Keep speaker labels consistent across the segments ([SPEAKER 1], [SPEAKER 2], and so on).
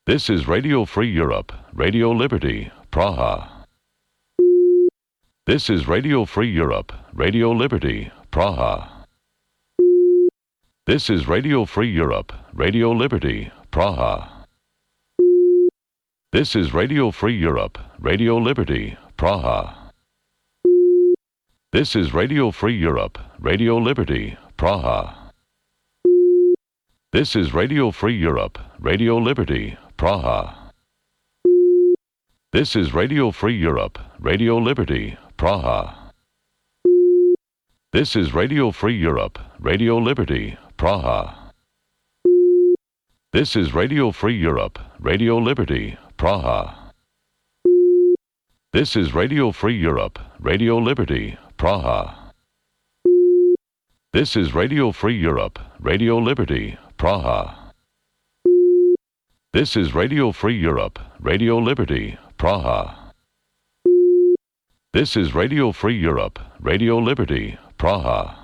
[SPEAKER 1] This is Radio Free Europe, Radio Liberty, Praha. This is Radio Free Europe, Radio Liberty, Praha. This is Radio Free Europe, Radio Liberty, Praha. This is Radio Free Europe, Radio Liberty, Praha. This is Radio Free Europe, Radio Liberty, Praha. This is Radio Free Europe, Radio Liberty, Praha. This is Radio Free Europe, Radio Liberty, Praha. This is Radio Free Europe, Radio Liberty, Praha. This is Radio Free Europe, Radio Liberty, Praha. This is Radio Free Europe, Radio Liberty, Praha. This is Radio Free Europe, Radio Liberty, Praha. This is Radio Free Europe, Radio Liberty, Praha. This is Radio Free Europe, Radio Liberty, Praha.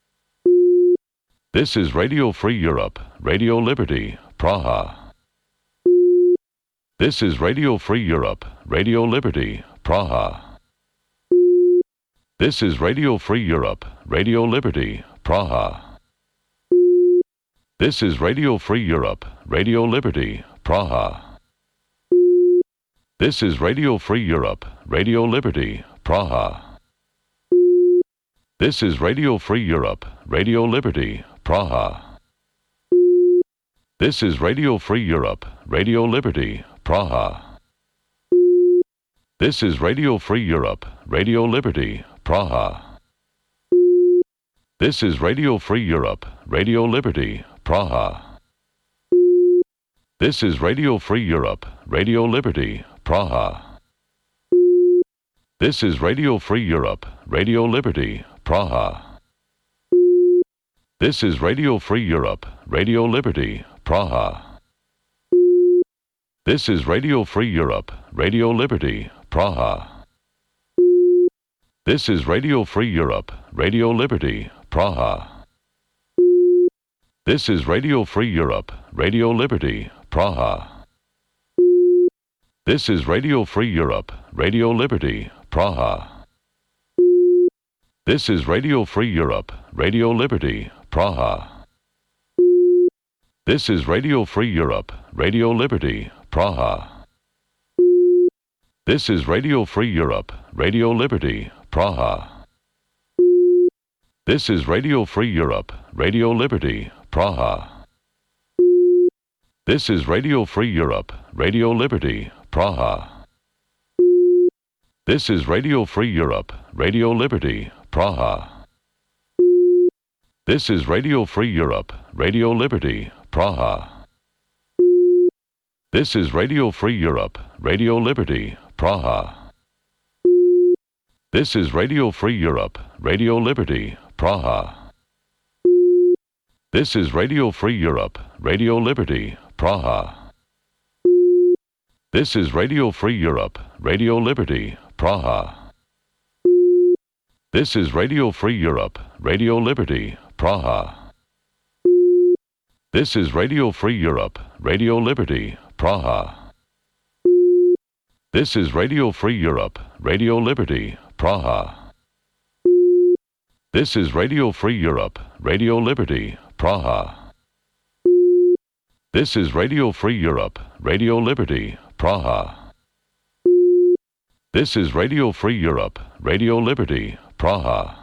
[SPEAKER 1] This is Radio Free Europe, Radio Liberty, Praha. This is Radio Free Europe, Radio Liberty, Praha. This is Radio Free Europe, Radio Liberty, Praha. This is Radio Free Europe, Radio Liberty, Praha. This is Radio Free Europe, Radio Liberty, Praha. This is Radio Free Europe, Radio Liberty, Praha. This is Radio Free Europe, Radio Liberty, Praha. This is Radio Free Europe, Radio Liberty, Praha. This is Radio Free Europe, Radio Liberty, Praha. This is Radio Free Europe, Radio Liberty, Praha. This is Radio Free Europe, Radio Liberty, Praha. This is Radio Free Europe, Radio Liberty, Praha. This is Radio Free Europe, Radio Liberty, Praha. This is Radio Free Europe, Radio Liberty, Praha. This is Radio Free Europe, Radio Liberty, Praha. This is Radio Free Europe, Radio Liberty, Praha. This is Radio Free Europe, Radio Liberty, Praha. This is Radio Free Europe, Radio Liberty, Praha. This is Radio Free Europe, Radio Liberty, Praha. This is Radio Free Europe, Radio Liberty, Praha. This is Radio Free Europe, Radio Liberty, Praha. This is Radio Free Europe, Radio Liberty, Praha. This is Radio Free Europe, Radio Liberty, Praha. This is Radio Free Europe, Radio Liberty, Praha. This is Radio Free Europe, Radio Liberty, Praha. This is Radio Free Europe, Radio Liberty, Praha. This is Radio Free Europe, Radio Liberty, Praha. This is Radio Free Europe, Radio Liberty, Praha. This is Radio Free Europe, Radio Liberty, Praha. This is Radio Free Europe, Radio Liberty, Praha. This is Radio Free Europe, Radio Liberty, Praha. This is Radio Free Europe, Radio Liberty, Praha. This is Radio Free Europe, Radio Liberty, Praha.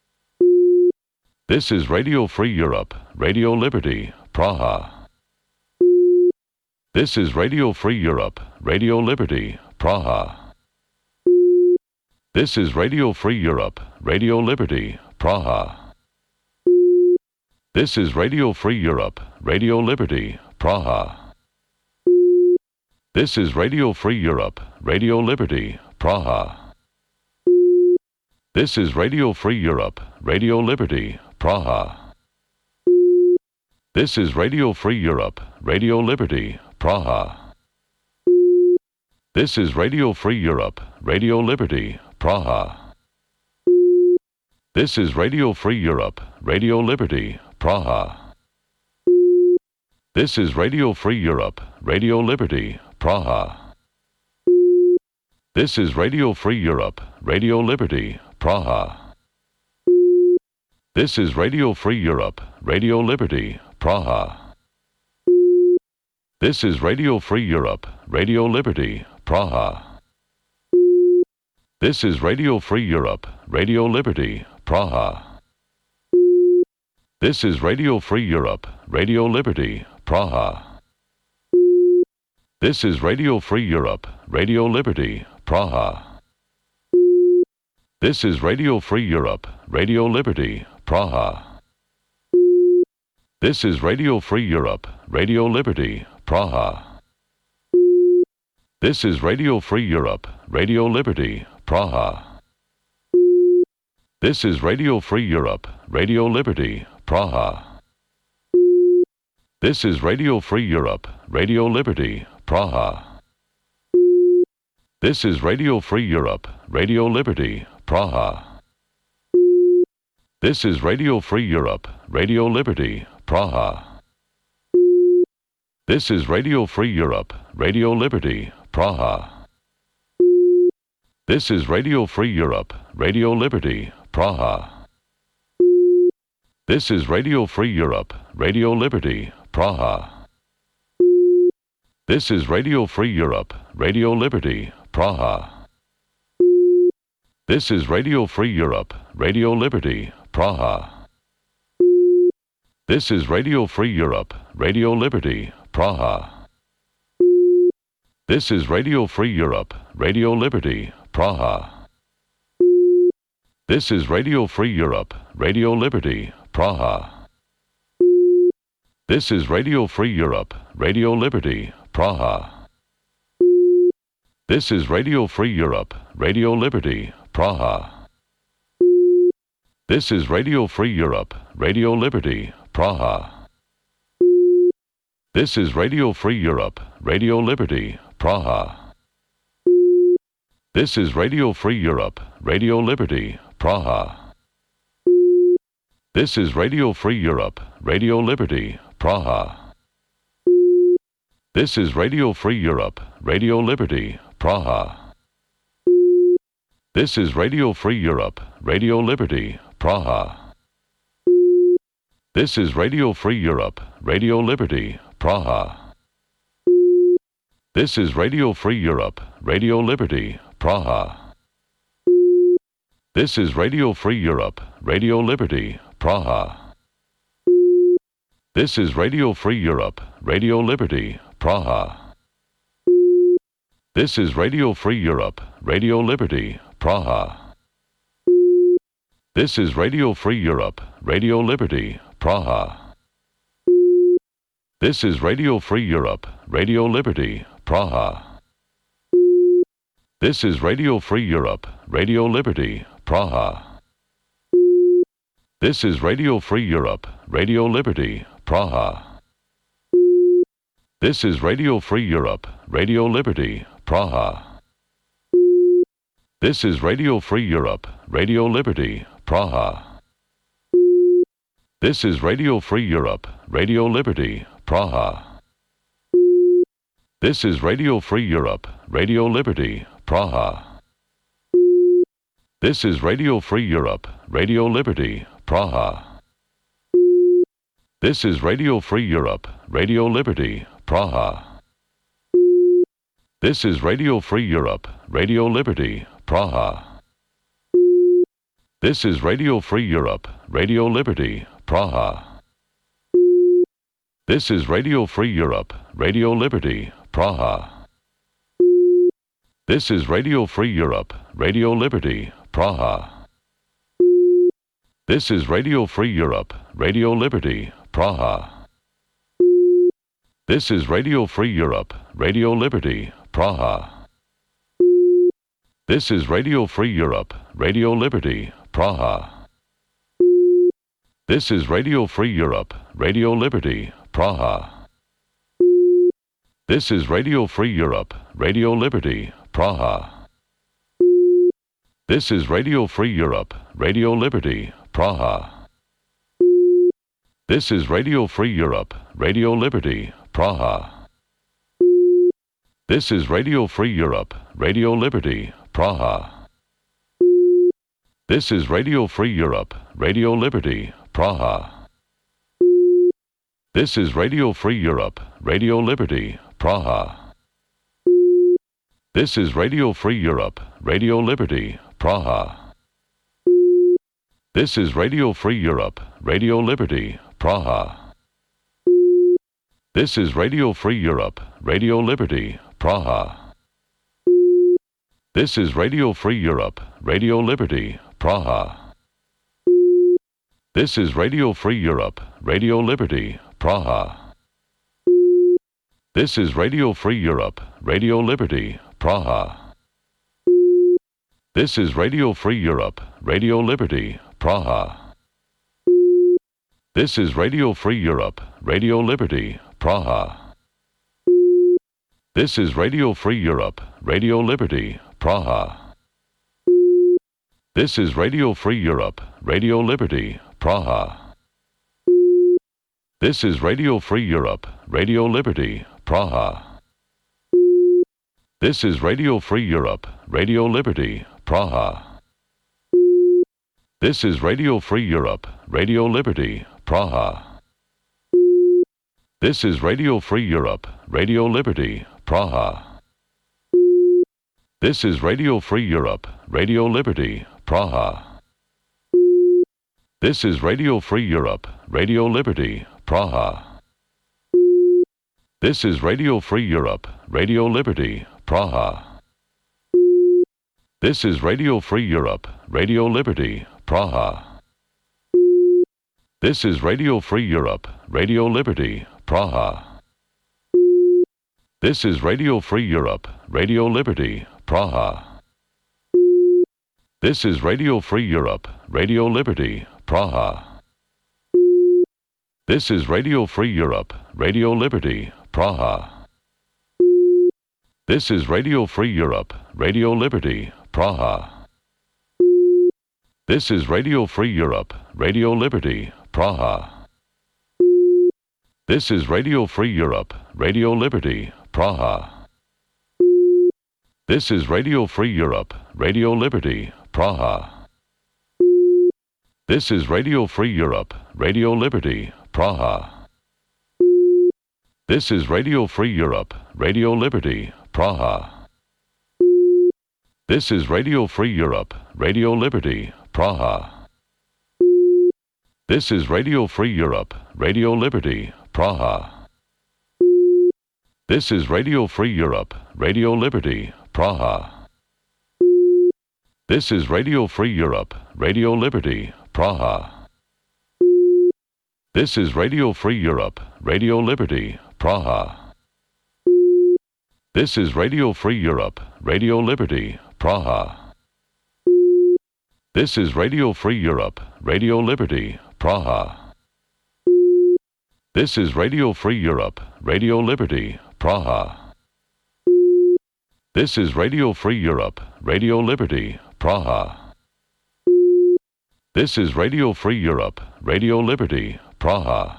[SPEAKER 1] This is Radio Free Europe, Radio Liberty, Praha. This is Radio Free Europe, Radio Liberty, Praha. This is Radio Free Europe, Radio Liberty, Praha. This is Radio Free Europe, Radio Liberty, Praha. This is Radio Free Europe, Radio Liberty, Praha. This is Radio Free Europe, Radio Liberty, Praha. This is Radio Free Europe, Radio Liberty, Praha. This is Radio Free Europe, Radio Liberty, Praha. This is Radio Free Europe, Radio Liberty, Praha. This is Radio Free Europe, Radio Liberty, Praha. This is Radio Free Europe, Radio Liberty, Praha. This is Radio Free Europe, Radio Liberty, Praha. This is Radio Free Europe, Radio Liberty, Praha. This is Radio Free Europe, Radio Liberty, Praha. This is Radio Free Europe, Radio Liberty, Praha. This is Radio Free Europe, Radio Liberty, Praha. This is Radio Free Europe, Radio Liberty, Praha. This is Radio Free Europe, Radio Liberty, Praha. This is Radio Free Europe, Radio Liberty, Praha. This is Radio Free Europe, Radio Liberty, Praha. This is Radio Free Europe, Radio Liberty, Praha. This is Radio Free Europe, Radio Liberty, Praha. This is Radio Free Europe, Radio Liberty, Praha. This is Radio Free Europe, Radio Liberty, Praha. This is Radio Free Europe, Radio Liberty, Praha. This is Radio Free Europe, Radio Liberty, Praha. This is Radio Free Europe, Radio Liberty, Praha. This is Radio Free Europe, Radio Liberty, Praha. This is Radio Free Europe, Radio Liberty, Praha. This is Radio Free Europe, Radio Liberty, Praha. This is Radio Free Europe, Radio Liberty, Praha. This is Radio Free Europe, Radio Liberty, Praha. This is Radio Free Europe, Radio Liberty, Praha. This is Radio Free Europe, Radio Liberty, Praha. This is Radio Free Europe, Radio Liberty, Praha. This is Radio Free Europe, Radio Liberty, Praha. This is Radio Free Europe, Radio Liberty, Praha. This is Radio Free Europe, Radio Liberty, Praha. This is Radio Free Europe, Radio Liberty, Praha. This is Radio Free Europe, Radio Liberty, Praha. This is Radio Free Europe, Radio Liberty, Praha. This is Radio Free Europe, Radio Liberty, Praha. This is Radio Free Europe, Radio Liberty, Praha. This is Radio Free Europe, Radio Liberty, Praha. This is Radio Free Europe, Radio Liberty, Praha. This is Radio Free Europe, Radio Liberty, Praha. This is Radio Free Europe, Radio Liberty, Praha. This is Radio Free Europe, Radio Liberty, Praha. This is Radio Free Europe, Radio Liberty, Praha. This is Radio Free Europe, Radio Liberty, Praha. This is Radio Free Europe, Radio Liberty, Praha. This is Radio Free Europe, Radio Liberty, Praha. This is Radio Free Europe, Radio Liberty, Praha. This is Radio Free Europe, Radio Liberty, Praha. This is Radio Free Europe, Radio Liberty, Praha. This is Radio Free Europe, Radio Liberty, Praha. This is Radio Free Europe, Radio Liberty, Praha. This is Radio Free Europe, Radio Liberty, Praha. This is Radio Free Europe, Radio Liberty, Praha. This is Radio Free Europe, Radio Liberty, Praha. This is Radio Free Europe, Radio Liberty, Praha. This is Radio Free Europe, Radio Liberty, Praha. This is Radio Free Europe, Radio Liberty, Praha. This is Radio Free Europe, Radio Liberty, Praha. This is Radio Free Europe, Radio Liberty, Praha. This is Radio Free Europe, Radio Liberty, Praha. This is Radio Free Europe, Radio Liberty, Praha. This is Radio Free Europe, Radio Liberty, Praha. This is Radio Free Europe, Radio Liberty, Praha. This is Radio Free Europe, Radio Liberty, Praha. This is Radio Free Europe, Radio Liberty, Praha. This is Radio Free Europe, Radio Liberty, Praha. This is Radio Free Europe, Radio Liberty, Praha. This is Radio Free Europe, Radio Liberty, Praha. This is Radio Free Europe, Radio Liberty, Praha. This is Radio Free Europe, Radio Liberty, Praha. This is Radio Free Europe, Radio Liberty, Praha. This is Radio Free Europe, Radio Liberty, Praha. This is Radio Free Europe, Radio Liberty, Praha. This is Radio Free Europe, Radio Liberty, Praha. This is Radio Free Europe, Radio Liberty, Praha. This is Radio Free Europe, Radio Liberty, Praha. This is Radio Free Europe, Radio Liberty, Praha. This is Radio Free Europe, Radio Liberty, Praha. This is Radio Free Europe, Radio Liberty, Praha. This is Radio Free Europe, Radio Liberty, Praha. This is Radio Free Europe, Radio Liberty, Praha. This is Radio Free Europe, Radio Liberty, Praha. This is Radio Free Europe, Radio Liberty, Praha. This is Radio Free Europe, Radio Liberty, Praha. This is Radio Free Europe, Radio Liberty, Praha. This is Radio Free Europe, Radio Liberty, Praha. This is Radio Free Europe, Radio Liberty, Praha. This is Radio Free Europe, Radio Liberty, Praha. This is Radio Free Europe, Radio Liberty, Praha. This is Radio Free Europe, Radio Liberty, Praha. This is Radio Free Europe, Radio Liberty, Praha. This is Radio Free Europe, Radio Liberty, Praha. This is Radio Free Europe, Radio Liberty, Praha. This is Radio Free Europe, Radio Liberty, Praha. This is Radio Free Europe, Radio Liberty, Praha. This is Radio Free Europe, Radio Liberty, Praha. This is Radio Free Europe, Radio Liberty, Praha. This is Radio Free Europe, Radio Liberty, Praha. This is Radio Free Europe, Radio Liberty, Praha. This is Radio Free Europe, Radio Liberty, Praha.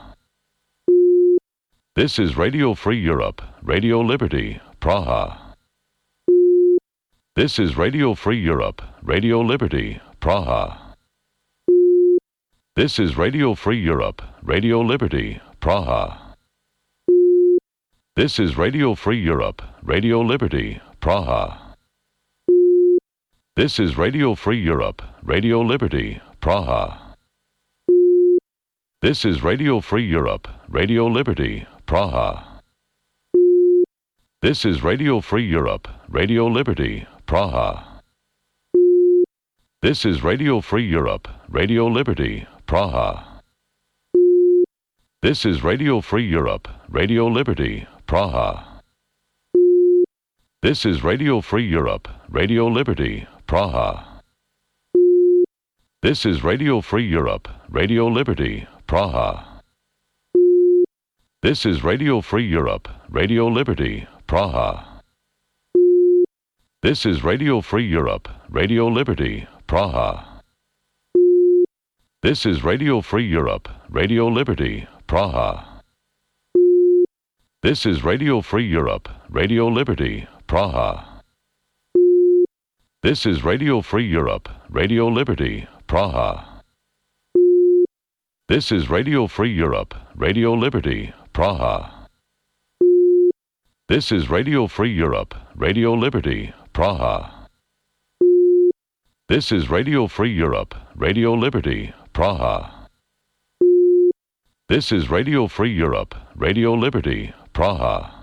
[SPEAKER 1] This is Radio Free Europe, Radio Liberty, Praha. This is Radio Free Europe, Radio Liberty, Praha. This is Radio Free Europe, Radio Liberty, Praha. This is Radio Free Europe, Radio Liberty, Praha. This is Radio Free Europe, Radio Liberty, Praha. This is Radio Free Europe, Radio Liberty, Praha. This is Radio Free Europe, Radio Liberty, Praha. This is Radio Free Europe, Radio Liberty, Praha. This is Radio Free Europe, Radio Liberty, Praha. This is Radio Free Europe, Radio Liberty, Praha. This is Radio Free Europe, Radio Liberty, Praha. This is Radio Free Europe, Radio Liberty, Praha. This is Radio Free Europe, Radio Liberty, Praha. This is Radio Free Europe, Radio Liberty, Praha. This is Radio Free Europe, Radio Liberty, Praha. This is Radio Free Europe, Radio Liberty, Praha. This is Radio Free Europe, Radio Liberty, Praha. This is Radio Free Europe, Radio Liberty, Praha. This is Radio Free Europe, Radio Liberty, Praha. This is Radio Free Europe, Radio Liberty, Praha.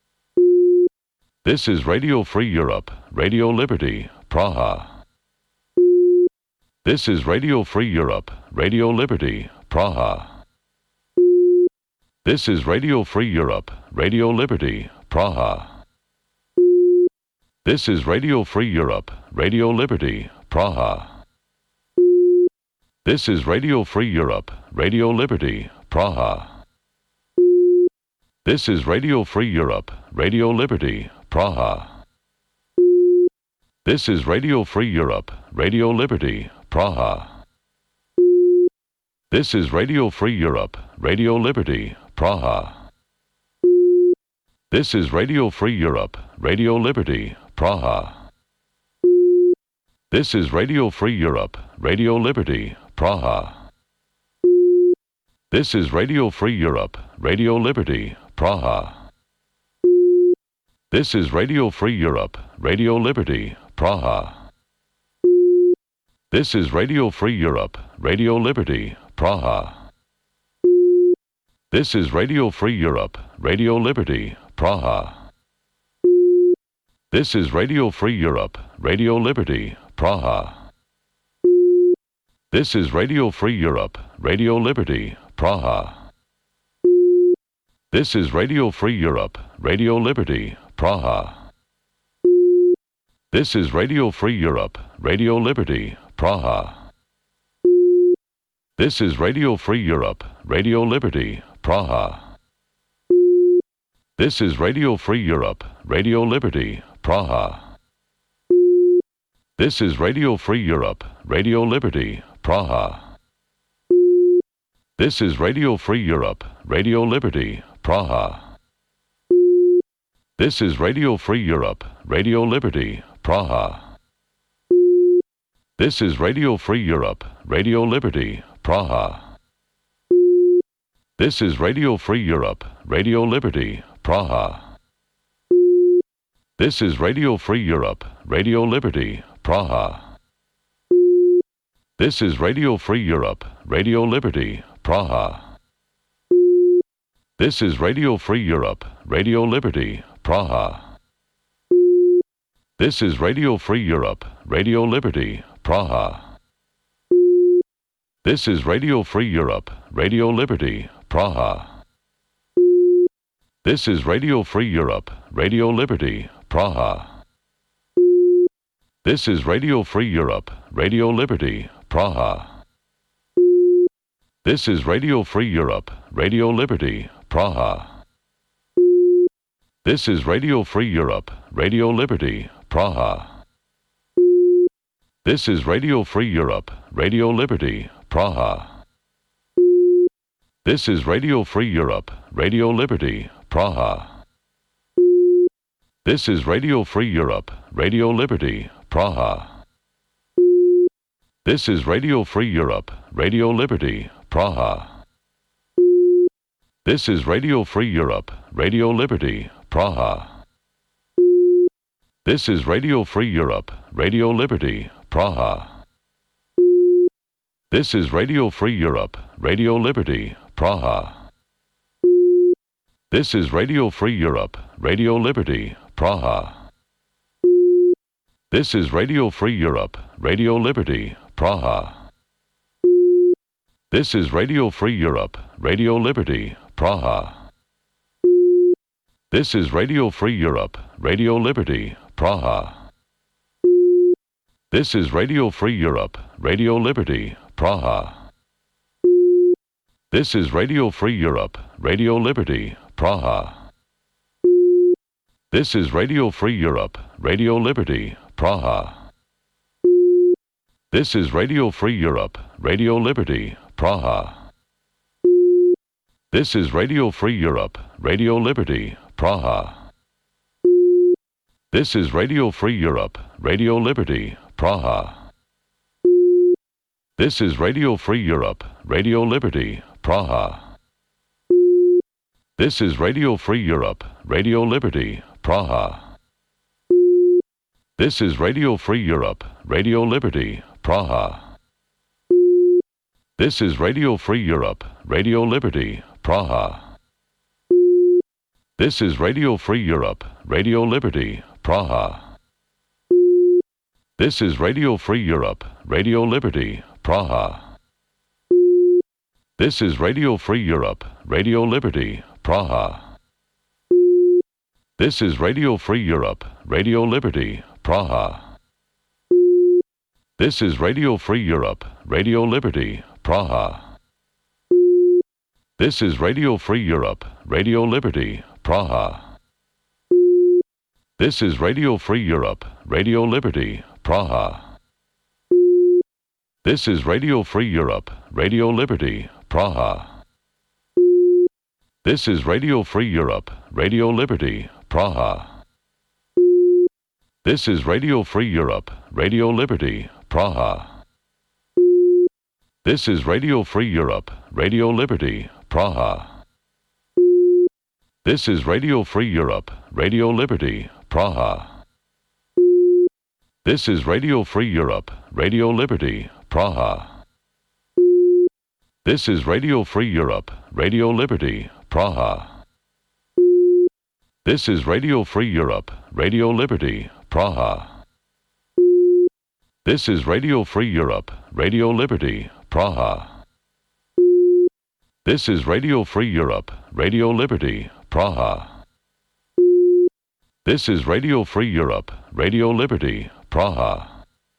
[SPEAKER 1] This is Radio Free Europe, Radio Liberty, Praha. This is Radio Free Europe, Radio Liberty, Praha. This is Radio Free Europe, Radio Liberty, Praha. This is Radio Free Europe, Radio Liberty, Praha. This is Radio Free Europe, Radio Liberty, Praha. This is Radio Free Europe, Radio Liberty, Praha. This is Radio Free Europe, Radio Liberty, Praha. This is Radio Free Europe, Radio Liberty, Praha. This is Radio Free Europe, Radio Liberty, Praha. This is Radio Free Europe, Radio Liberty, Praha. This is Radio Free Europe, Radio Liberty, Praha. This is Radio Free Europe, Radio Liberty, Praha. This is Radio Free Europe, Radio Liberty, Praha. This is Radio Free Europe, Radio Liberty, Praha. This is Radio Free Europe, Radio Liberty, Praha. This is Radio Free Europe, Radio Liberty, Praha. This is Radio Free Europe, Radio Liberty, Praha. This is Radio Free Europe, Radio Liberty, Praha. This is Radio Free Europe, Radio Liberty, Praha. This is Radio Free Europe, Radio Liberty, Praha. This is Radio Free Europe, Radio Liberty, Praha. This is Radio Free Europe, Radio Liberty, Praha. This is Radio Free Europe, Radio Liberty, Praha. This is Radio Free Europe, Radio Liberty, Praha. This is Radio Free Europe, Radio Liberty, Praha. This is Radio Free Europe, Radio Liberty, Praha. This is Radio Free Europe, Radio Liberty, Praha. This is Radio Free Europe, Radio Liberty, Praha. This is Radio Free Europe, Radio Liberty, Praha. This is Radio Free Europe, Radio Liberty, Praha. This is Radio Free Europe, Radio Liberty, Praha. This is Radio Free Europe, Radio Liberty, Praha. This is Radio Free Europe, Radio Liberty, Praha. This is Radio Free Europe, Radio Liberty, Praha. This is Radio Free Europe, Radio Liberty, Praha. This is Radio Free Europe, Radio Liberty, Praha. This is Radio Free Europe, Radio Liberty, Praha. This is Radio Free Europe, Radio Liberty, Praha. This is Radio Free Europe, Radio Liberty, Praha. This is Radio Free Europe, Radio Liberty, Praha. This is Radio Free Europe, Radio Liberty, Praha. This is Radio Free Europe, Radio Liberty, Praha. This is Radio Free Europe, Radio Liberty, Praha. This is Radio Free Europe, Radio Liberty, Praha. This is Radio Free Europe, Radio Liberty, Praha. This is Radio Free Europe, Radio Liberty, Praha. This is Radio Free Europe, Radio Liberty, Praha. This is Radio Free Europe, Radio Liberty, Praha. This is Radio Free Europe, Radio Liberty, Praha. This is Radio Free Europe, Radio Liberty, Praha. This is Radio Free Europe, Radio Liberty, Praha. This is Radio Free Europe, Radio Liberty, Praha. This is Radio Free Europe, Radio Liberty, Praha. This is Radio Free Europe, Radio Liberty, Praha. This is Radio Free Europe, Radio Liberty, Praha. This is Radio Free Europe, Radio Liberty, Praha. This is Radio Free Europe, Radio Liberty, Praha. This is Radio Free Europe, Radio Liberty, Praha. This is Radio Free Europe, Radio Liberty, Praha. This is Radio Free Europe, Radio Liberty, Praha. This is Radio Free Europe, Radio Liberty, Praha. This is Radio Free Europe, Radio Liberty, Praha. This is Radio Free Europe, Radio Liberty, Praha. This is Radio Free Europe, Radio Liberty, Praha. This is Radio Free Europe, Radio Liberty, Praha. This is Radio Free Europe, Radio Liberty, Praha. This is Radio Free Europe, Radio Liberty, Praha. This is Radio Free Europe, Radio Liberty, Praha. This is Radio Free Europe, Radio Liberty, Praha. This is Radio Free Europe, Radio Liberty, Praha. This is Radio Free Europe, Radio Liberty, Praha. This is Radio Free Europe, Radio Liberty, Praha. This is Radio Free Europe, Radio Liberty, Praha.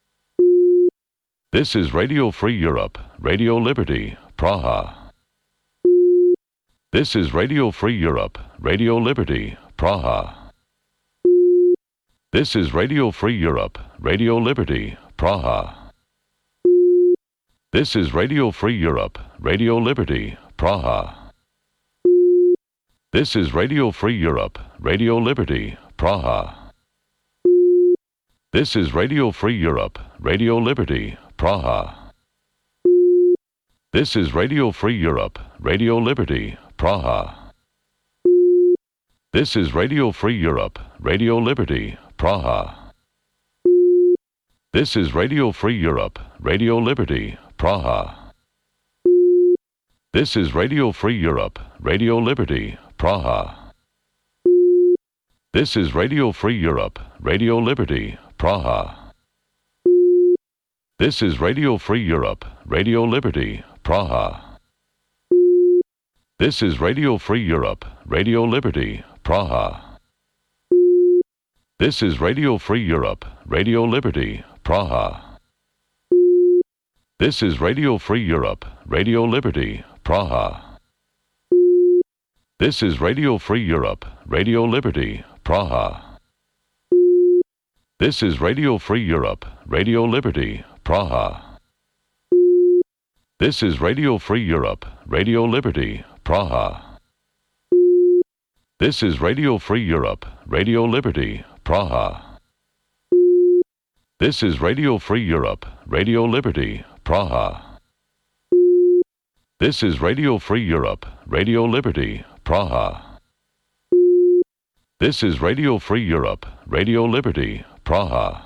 [SPEAKER 1] This is Radio Free Europe, Radio Liberty, Praha. This is Radio Free Europe, Radio Liberty, Praha. This is Radio Free Europe, Radio Liberty, Praha. This is Radio Free Europe, Radio Liberty, Praha. This is Radio Free Europe, Radio Liberty, Praha. This is Radio Free Europe, Radio Liberty, Praha. This is Radio Free Europe, Radio Liberty, Praha. This is Radio Free Europe, Radio Liberty, Praha. This is Radio Free Europe, Radio Liberty, Praha. This is Radio Free Europe, Radio Liberty, Praha. This is Radio Free Europe, Radio Liberty, Praha. This is Radio Free Europe, Radio Liberty, Praha. This is Radio Free Europe, Radio Liberty, Praha. This is Radio Free Europe, Radio Liberty, Praha. This is Radio Free Europe, Radio Liberty, Praha. This is Radio Free Europe, Radio Liberty, Praha. This is Radio Free Europe, Radio Liberty, Praha. This is Radio Free Europe, Radio Liberty, Praha. This is Radio Free Europe, Radio Liberty, Praha. This is Radio Free Europe, Radio Liberty, Praha. This is Radio Free Europe, Radio Liberty, Praha. This is Radio Free Europe, Radio Liberty, Praha.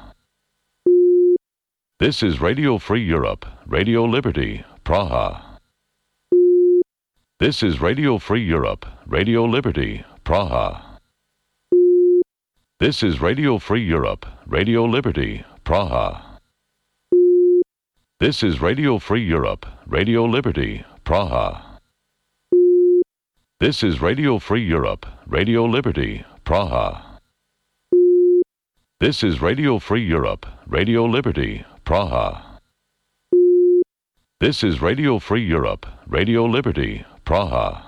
[SPEAKER 1] This is Radio Free Europe, Radio Liberty, Praha. This is Radio Free Europe, Radio Liberty, Praha. This is Radio Free Europe, Radio Liberty, Praha. This is Radio Free Europe, Radio Liberty, Praha. This is Radio Free Europe, Radio Liberty, Praha. This is Radio Free Europe, Radio Liberty, Praha. This is Radio Free Europe, Radio Liberty, Praha.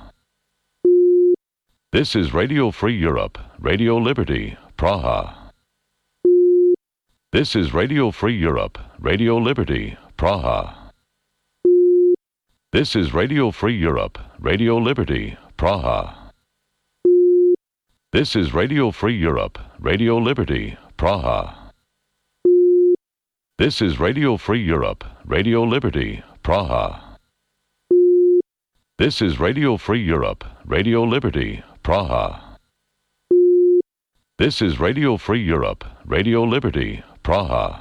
[SPEAKER 1] This is Radio Free Europe, Radio Liberty, Praha. This is Radio Free Europe, Radio Liberty, Praha. This is Radio Free Europe, Radio Liberty, Praha. This is Radio Free Europe, Radio Liberty, Praha. This is Radio Free Europe, Radio Liberty, Praha. This is Radio Free Europe, Radio Liberty, Praha. This is Radio Free Europe, Radio Liberty, Praha.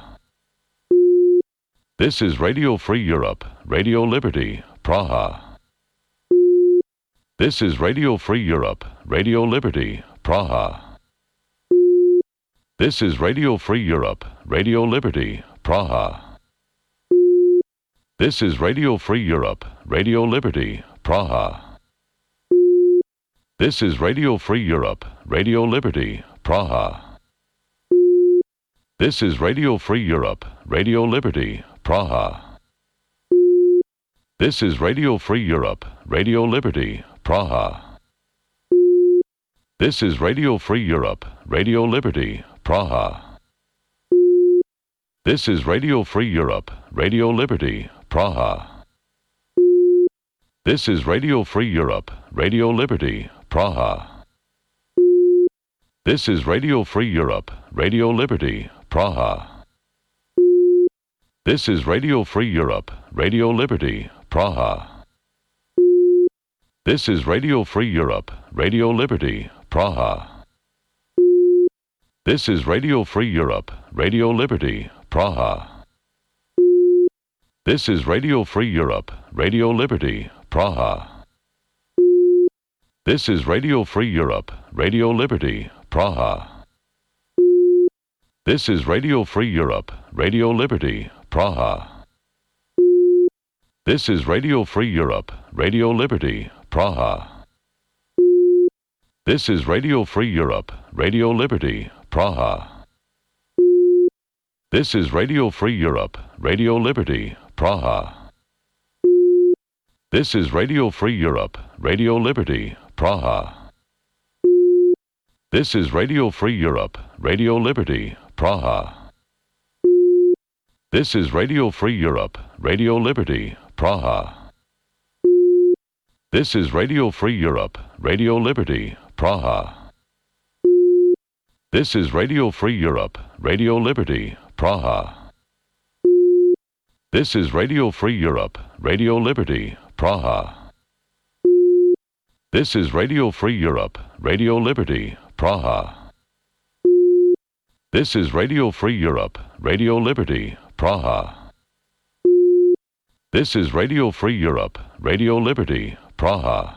[SPEAKER 1] This is Radio Free Europe, Radio Liberty, Praha. This is Radio Free Europe, Radio Liberty, Praha. This is Radio Free Europe, Radio Liberty, Praha. This is Radio Free Europe, Radio Liberty, Praha. This is Radio Free Europe, Radio Liberty, Praha. This is Radio Free Europe, Radio Liberty, Praha. This is Radio Free Europe, Radio Liberty, Praha. This is Radio Free Europe, Radio Liberty, Praha. This is Radio Free Europe, Radio Liberty, Praha. This is Radio Free Europe, Radio Liberty, Praha. This is Radio Free Europe, Radio Liberty, Praha. This is Radio Free Europe, Radio Liberty, Praha. This is Radio Free Europe, Radio Liberty, Praha. This is Radio Free Europe, Radio Liberty, Praha. This is Radio Free Europe, Radio Liberty, Praha. This is Radio Free Europe, Radio Liberty, Praha. This is Radio Free Europe, Radio Liberty, Praha. This is Radio Free Europe, Radio Liberty, Praha. This is Radio Free Europe, Radio Liberty, Praha. This is Radio Free Europe, Radio Liberty, Praha. This is Radio Free Europe, Radio Liberty, Praha. This is Radio Free Europe, Radio Liberty, Praha. This is Radio Free Europe, Radio Liberty, Praha. This is Radio Free Europe, Radio Liberty, Praha. This is Radio Free Europe, Radio Liberty, Praha. This is Radio Free Europe, Radio Liberty, Praha. This is Radio Free Europe, Radio Liberty, Praha. This is Radio Free Europe, Radio Liberty, Praha. This is Radio Free Europe, Radio Liberty, Praha.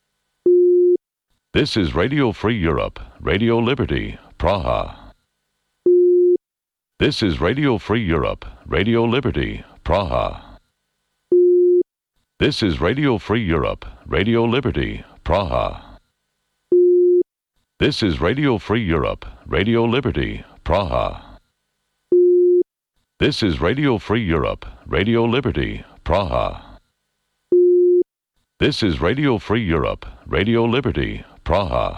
[SPEAKER 1] This is Radio Free Europe, Radio Liberty, Praha. This is Radio Free Europe, Radio Liberty, Praha. This is Radio Free Europe, Radio Liberty, Praha. This is Radio Free Europe, Radio Liberty, Praha. This is Radio Free Europe, Radio Liberty, Praha. This is Radio Free Europe, Radio Liberty, Praha.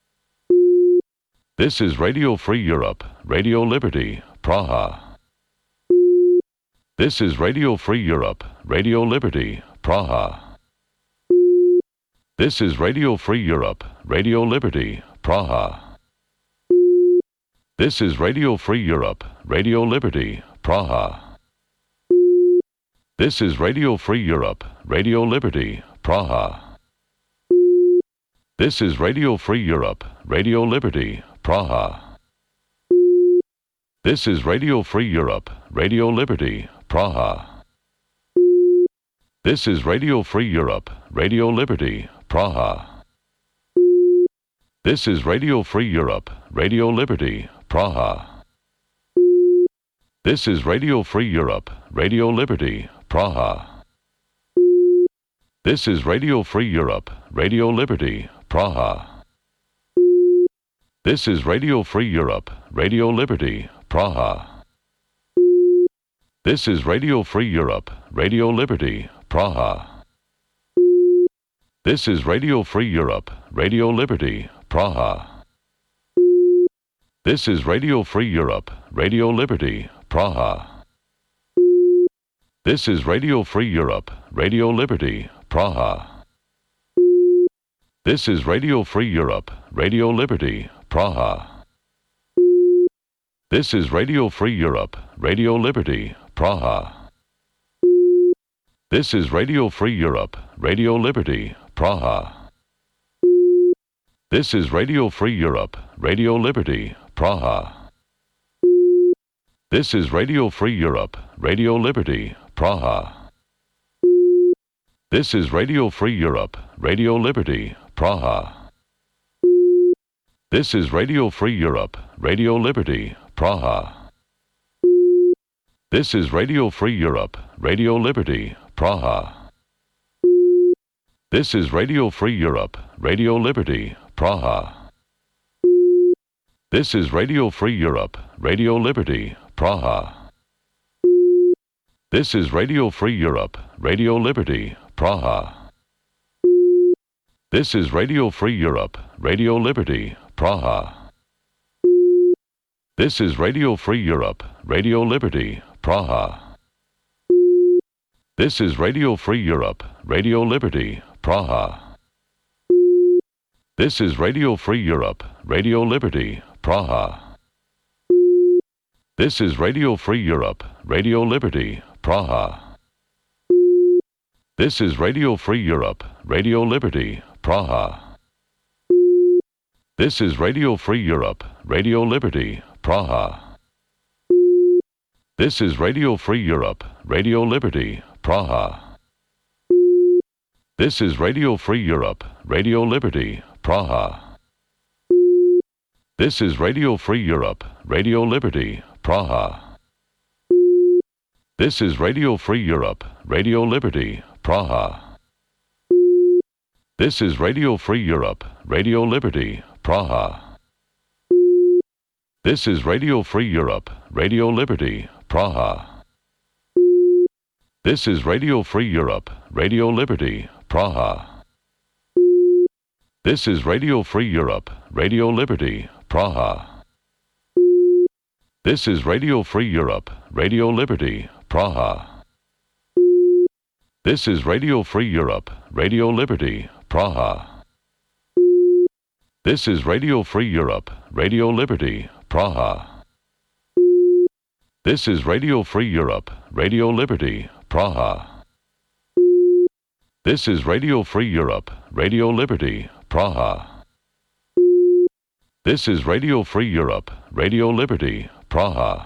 [SPEAKER 1] This is Radio Free Europe, Radio Liberty, Praha. This is Radio Free Europe, Radio Liberty, Praha. This is Radio Free Europe, Radio Liberty, Praha. This is Radio Free Europe, Radio Liberty, Praha. This is Radio Free Europe, Radio Liberty, Praha. This is Radio Free Europe, Radio Liberty, Praha. This is Radio Free Europe, Radio Liberty, Praha. This is Radio Free Europe, Radio Liberty, Praha. This is Radio Free Europe, Radio Liberty, Praha. This is Radio Free Europe, Radio Liberty, Praha. This is Radio Free Europe, Radio Liberty, Praha. This is Radio Free Europe, Radio Liberty, Praha. This is Radio Free Europe, Radio Liberty, Praha. This is Radio Free Europe, Radio Liberty, Praha. This is Radio Free Europe, Radio Liberty, Praha. This is Radio Free Europe, Radio Liberty, Praha. This is Radio Free Europe, Radio Liberty, Praha. This is Radio Free Europe, Radio Liberty, Praha. This is Radio Free Europe, Radio Liberty, Praha. This is Radio Free Europe, Radio Liberty, Praha. This is Radio Free Europe, Radio Liberty, Praha. This is Radio Free Europe, Radio Liberty, Praha. This is Radio Free Europe, Radio Liberty, Praha. This is Radio Free Europe, Radio Liberty, Praha. This is Radio Free Europe, Radio Liberty, Praha. This is Radio Free Europe, Radio Liberty, Praha. This is Radio Free Europe, Radio Liberty, Praha. This is Radio Free Europe, Radio Liberty, Praha. This is Radio Free Europe, Radio Liberty, Praha. This is Radio Free Europe, Radio Liberty, Praha. This is Radio Free Europe, Radio Liberty, Praha. This is Radio Free Europe, Radio Liberty, Praha. This is Radio Free Europe, Radio Liberty, Praha. This is Radio Free Europe, Radio Liberty, Praha. This is Radio Free Europe, Radio Liberty, Praha. This is Radio Free Europe, Radio Liberty, Praha. This is Radio Free Europe, Radio Liberty, Praha. This is Radio Free Europe, Radio Liberty, Praha. This is Radio Free Europe, Radio Liberty, Praha. This is Radio Free Europe, Radio Liberty, Praha. This is Radio Free Europe, Radio Liberty, Praha. This is Radio Free Europe, Radio Liberty, Praha. This is Radio Free Europe, Radio Liberty, Praha. This is Radio Free Europe, Radio Liberty, Praha. This is Radio Free Europe, Radio Liberty, Praha. This is Radio Free Europe, Radio Liberty, Praha. This is Radio Free Europe, Radio Liberty, Praha. This is Radio Free Europe, Radio Liberty, Praha.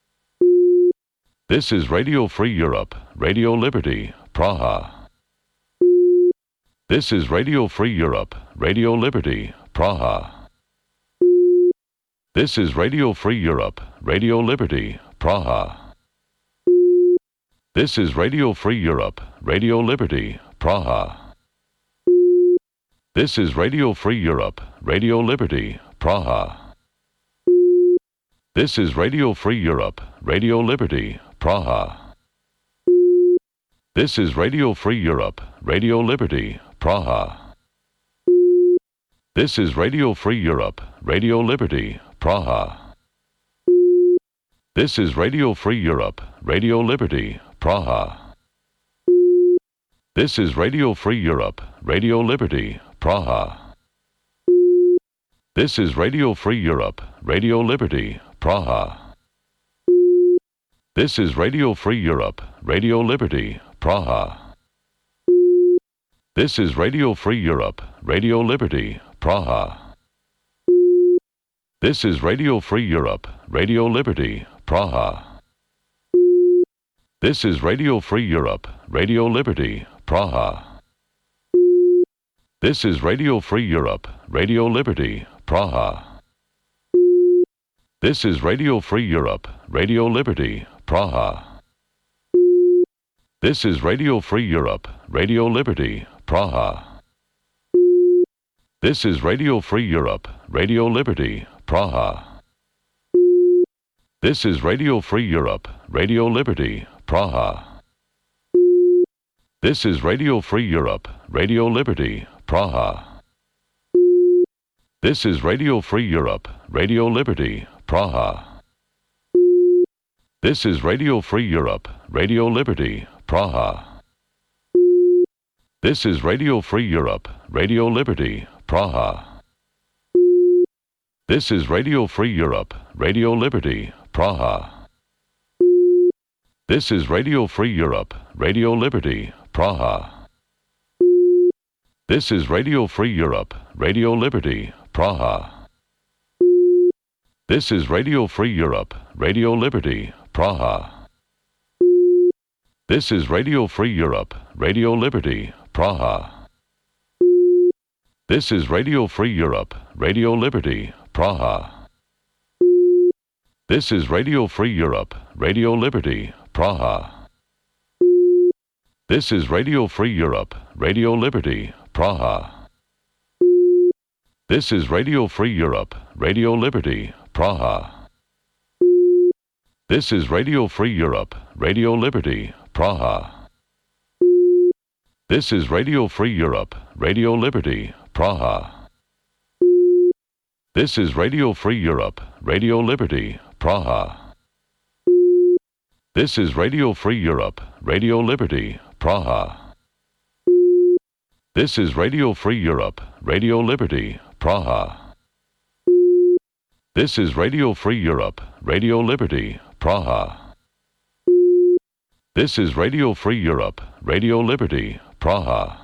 [SPEAKER 1] This is Radio Free Europe, Radio Liberty, Praha. This is Radio Free Europe, Radio Liberty, Praha. This is Radio Free Europe, Radio Liberty, Praha. This is Radio Free Europe, Radio Liberty, Praha. This is Radio Free Europe, Radio Liberty, Praha. This is Radio Free Europe, Radio Liberty, Praha. This is Radio Free Europe, Radio Liberty, Praha. This is Radio Free Europe, Radio Liberty, Praha. This is Radio Free Europe, Radio Liberty, Praha. This is Radio Free Europe, Radio Liberty, Praha. This is Radio Free Europe, Radio Liberty, Praha. This is Radio Free Europe, Radio Liberty, Praha. This is Radio Free Europe, Radio Liberty, Praha. This is Radio Free Europe, Radio Liberty, Praha. This is Radio Free Europe, Radio Liberty, Praha. This is Radio Free Europe, Radio Liberty, Praha. This is Radio Free Europe, Radio Liberty, Praha. This is Radio Free Europe, Radio Liberty, Praha. This is Radio Free Europe, Radio Liberty, Praha. This is Radio Free Europe, Radio Liberty, Praha. This is Radio Free Europe, Radio Liberty, Praha. This is Radio Free Europe, Radio Liberty, Praha. This is Radio Free Europe, Radio Liberty, Praha. This is Radio Free Europe, Radio Liberty, Praha. This is Radio Free Europe, Radio Liberty, Praha. This is Radio Free Europe, Radio Liberty, Praha. This is Radio Free Europe, Radio Liberty, Praha. This is Radio Free Europe, Radio Liberty, Praha. This is Radio Free Europe, Radio Liberty, Praha. This is Radio Free Europe, Radio Liberty, Praha. This is Radio Free Europe, Radio Liberty, Praha. This is Radio Free Europe, Radio Liberty, Praha. This is Radio Free Europe, Radio Liberty, Praha. This is Radio Free Europe, Radio Liberty, Praha. This is Radio Free Europe, Radio Liberty, Praha. This is Radio Free Europe, Radio Liberty, Praha. This is Radio Free Europe, Radio Liberty, Praha. This is Radio Free Europe, Radio Liberty, Praha. This is Radio Free Europe, Radio Liberty, Praha. This is Radio Free Europe, Radio Liberty, Praha.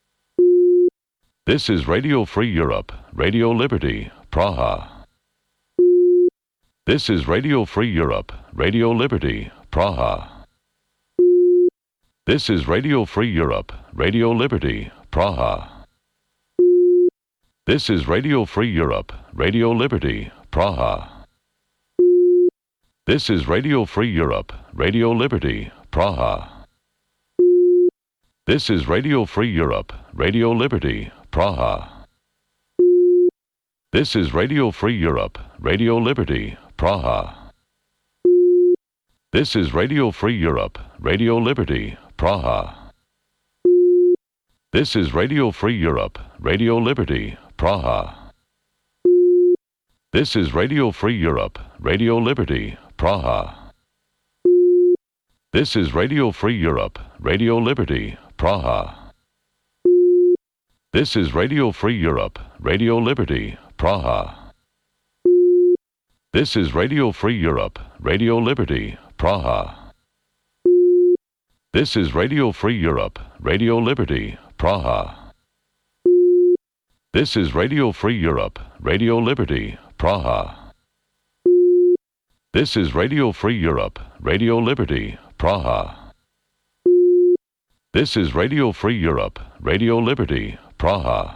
[SPEAKER 1] This is Radio Free Europe, Radio Liberty, Praha. This is Radio Free Europe, Radio Liberty, Praha. This is Radio Free Europe, Radio Liberty, Praha. This is Radio Free Europe, Radio Liberty, Praha. This is Radio Free Europe, Radio Liberty, Praha. This is Radio Free Europe, Radio Liberty, Praha. This is Radio Free Europe, Radio Liberty, Praha. This is Radio Free Europe, Radio Liberty, Praha. This is Radio Free Europe, Radio Liberty, Praha. This is Radio Free Europe, Radio Liberty, Praha. This is Radio Free Europe, Radio Liberty, Praha. This is Radio Free Europe, Radio Liberty, Praha. This is Radio Free Europe, Radio Liberty, Praha. This is Radio Free Europe, Radio Liberty, Praha. This is Radio Free Europe, Radio Liberty, Praha. This is Radio Free Europe, Radio Liberty, Praha. This is Radio Free Europe, Radio Liberty, Praha.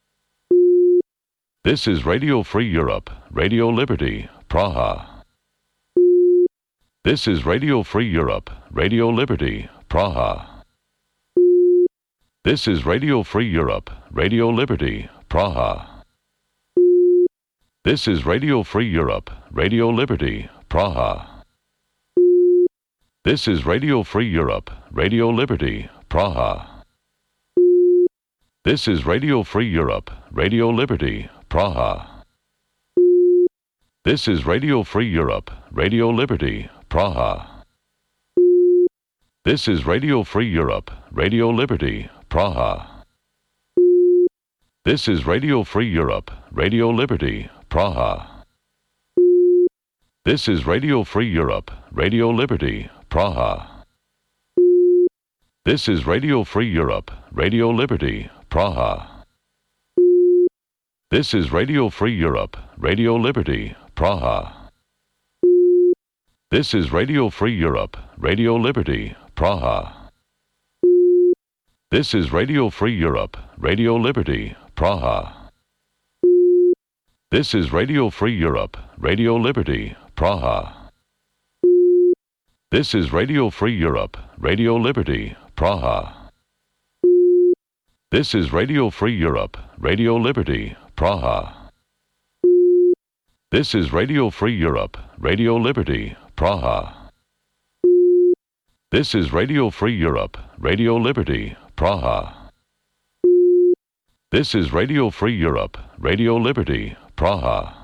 [SPEAKER 1] This is Radio Free Europe, Radio Liberty, Praha. This is Radio Free Europe, Radio Liberty, Praha. This is Radio Free Europe, Radio Liberty, Praha. This is Radio Free Europe, Radio Liberty, Praha. This is Radio Free Europe, Radio Liberty, Praha. This is Radio Free Europe, Radio Liberty, Praha. This is Radio Free Europe, Radio Liberty, Praha. This is Radio Free Europe, Radio Liberty, Praha. This is Radio Free Europe, Radio Liberty, Praha. This is Radio Free Europe, Radio Liberty, Praha. This is Radio Free Europe, Radio Liberty, Praha. This is Radio Free Europe, Radio Liberty, Praha. This is Radio Free Europe, Radio Liberty, Praha. This is Radio Free Europe, Radio Liberty, Praha. This is Radio Free Europe, Radio Liberty, Praha. This is Radio Free Europe, Radio Liberty, Praha. This is Radio Free Europe, Radio Liberty, Praha. This is Radio Free Europe, Radio Liberty, Praha. This is Radio Free Europe, Radio Liberty, Praha. This is Radio Free Europe, Radio Liberty, Praha.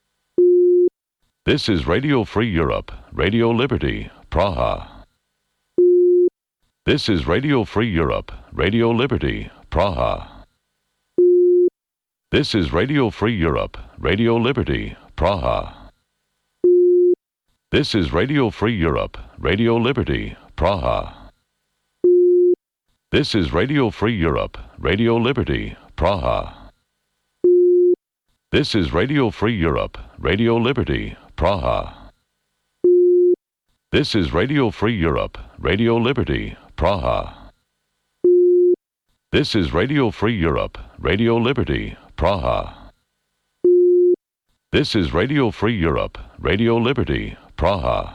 [SPEAKER 1] This is Radio Free Europe, Radio Liberty, Praha. This is Radio Free Europe, Radio Liberty, Praha. This is Radio Free Europe, Radio Liberty, Praha. This is Radio Free Europe, Radio Liberty, Praha. This is Radio Free Europe, Radio Liberty, Praha. This is Radio Free Europe, Radio Liberty, Praha. This is Radio Free Europe, Radio Liberty, Praha. This is Radio Free Europe, Radio Liberty, Praha. This is Radio Free Europe, Radio Liberty, Praha.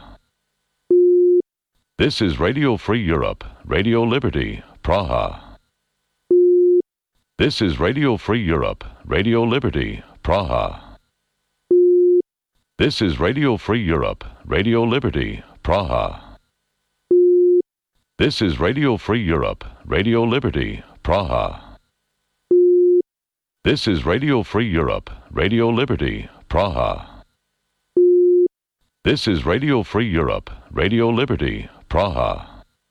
[SPEAKER 1] This is Radio Free Europe, Radio Liberty, Praha. This is Radio Free Europe, Radio Liberty, Praha. This is Radio Free Europe, Radio Liberty, Praha. This is Radio Free Europe, Radio Liberty, Praha. This is Radio Free Europe, Radio Liberty, Praha. This is Radio Free Europe, Radio Liberty, Praha.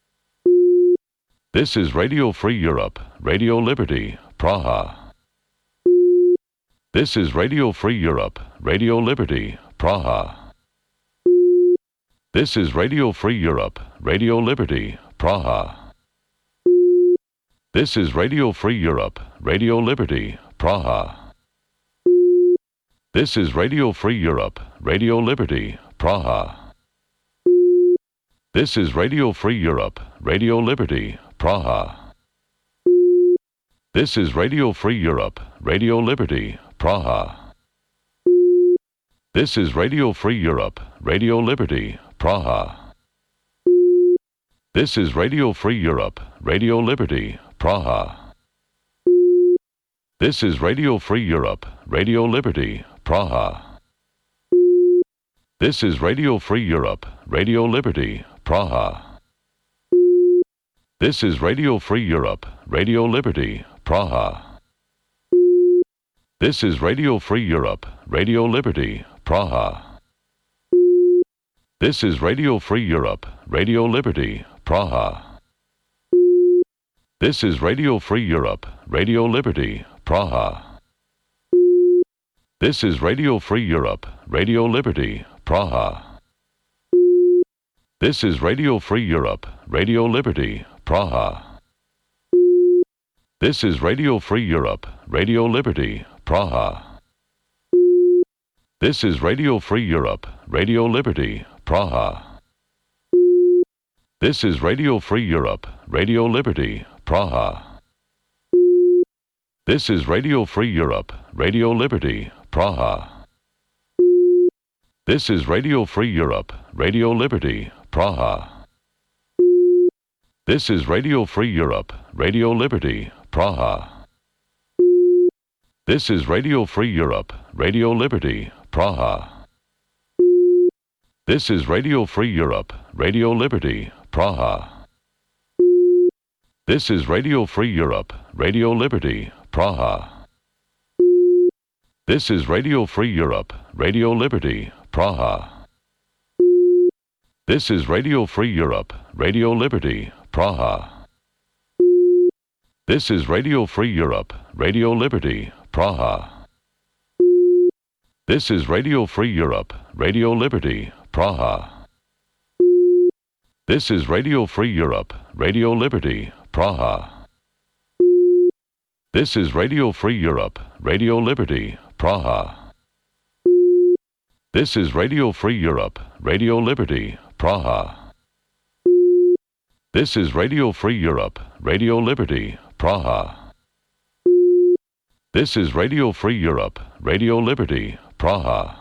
[SPEAKER 1] This is Radio Free Europe, Radio Liberty, Praha. This is Radio Free Europe, Radio Liberty, Praha. This is Radio Free Europe, Radio Liberty, Praha. This is Radio Free Europe, Radio Liberty, Praha. This is Radio Free Europe, Radio Liberty, Praha. This is Radio Free Europe, Radio Liberty, Praha. This is Radio Free Europe, Radio Liberty, Praha. This is Radio Free Europe, Radio Liberty, Praha. This is Radio Free Europe, Radio Liberty, Praha. This is Radio Free Europe, Radio Liberty, Praha. This is Radio Free Europe, Radio Liberty, Praha. This is Radio Free Europe, Radio Liberty, Praha. This is Radio Free Europe, Radio Liberty, Praha. This is Radio Free Europe, Radio Liberty, Praha. This is Radio Free Europe, Radio Liberty, Praha. This is Radio Free Europe, Radio Liberty, Praha. This is Radio Free Europe, Radio Liberty, Praha. This is Radio Free Europe, Radio Liberty, Praha. This is Radio Free Europe, Radio Liberty, Praha. This is Radio Free Europe, Radio Liberty, Praha. This is Radio Free Europe, Radio Liberty, Praha. This is Radio Free Europe, Radio Liberty, Praha. This is Radio Free Europe, Radio Liberty, Praha. This is Radio Free Europe, Radio Liberty, Praha. This is Radio Free Europe, Radio Liberty, Praha. This is Radio Free Europe, Radio Liberty, Praha. This is Radio Free Europe, Radio Liberty, Praha. This is Radio Free Europe, Radio Liberty, Praha. This is Radio Free Europe, Radio Liberty, Praha. This is Radio Free Europe, Radio Liberty, Praha. This is Radio Free Europe, Radio Liberty, Praha. This is Radio Free Europe, Radio Liberty, Praha. This is Radio Free Europe, Radio Liberty, Praha. This is Radio Free Europe, Radio Liberty, Praha. This is Radio Free Europe, Radio Liberty, Praha.